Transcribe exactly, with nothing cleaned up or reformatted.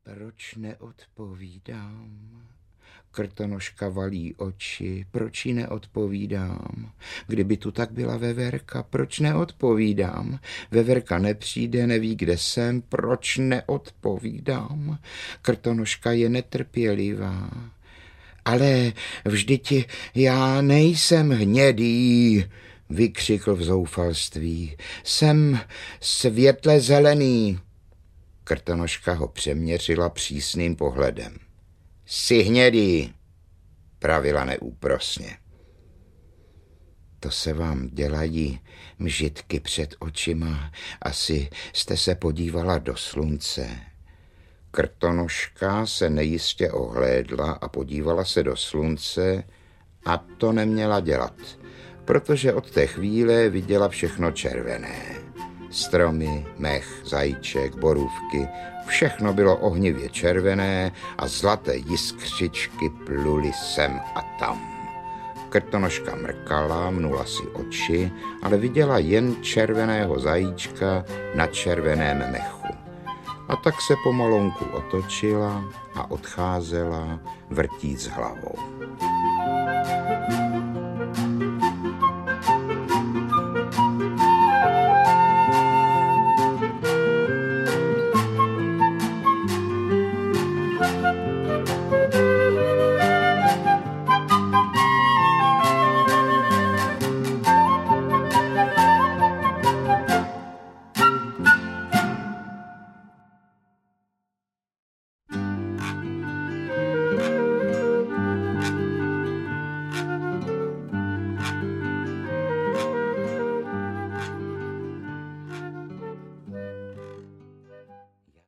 Proč neodpovídám? Krtonožka valí oči, proč jí neodpovídám? Kdyby tu tak byla Veverka, proč neodpovídám? Veverka nepřijde, neví, kde jsem, proč neodpovídám? Krtonožka je netrpělivá. Ale vždyť já nejsem hnědý, vykřikl v zoufalství. Jsem světle zelený. Krtonožka ho přeměřila přísným pohledem. Jsi hnědý, pravila neúprosně. To se vám dělají mžitky před očima. Asi jste se podívala do slunce. Krtonožka se nejistě ohlédla a podívala se do slunce a to neměla dělat, protože od té chvíle viděla všechno červené. Stromy, mech, zajíček, borůvky, všechno bylo ohnivě červené a zlaté jiskřičky pluly sem a tam. Krtonožka mrkala, mnula si oči, ale viděla jen červeného zajíčka na červeném mechu. A tak se pomalonku otočila a odcházela, vrtíc hlavou.